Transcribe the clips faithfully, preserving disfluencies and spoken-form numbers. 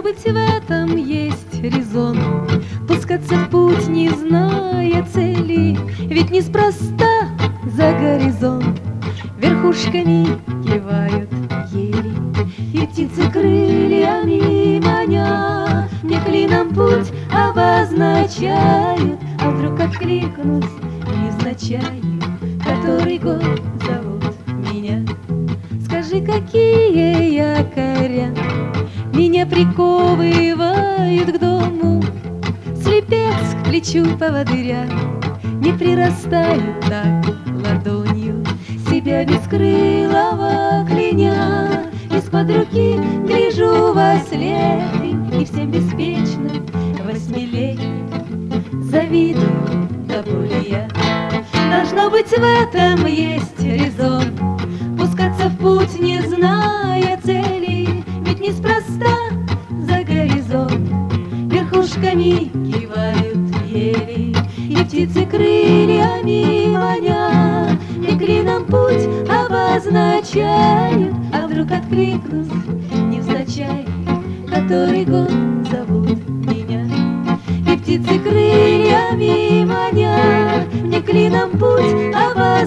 Должно быть, в этом есть резон, пускаться в путь, не зная цели. Ведь неспроста за горизонт верхушками кивают ели. И птицы крыльями маня мне клином путь обозначают. А вдруг откликнусь невзначай, который год зовут меня. Скажи, какие якоря меня приковывают к дому? Слепец к плечу поводыря не прирастает так ладонью. Себя бескрылого кляня из-под руки гляжу во след, и всем беспечным восьмилетним завидую до боли я. Должно быть, в этом есть резон, пускаться в путь, не зная цели. Ведь неспроста за горизонт верхушками кивают ели. И птицы крыльями маня мне клином путь обозначают. А вдруг откликнусь невзначай, который год зовут меня. И птицы крыльями маня мне клином путь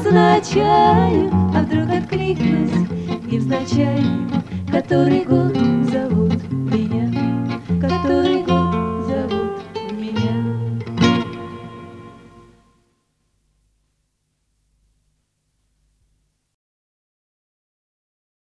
обозначают. А вдруг откликнусь невзначай, который год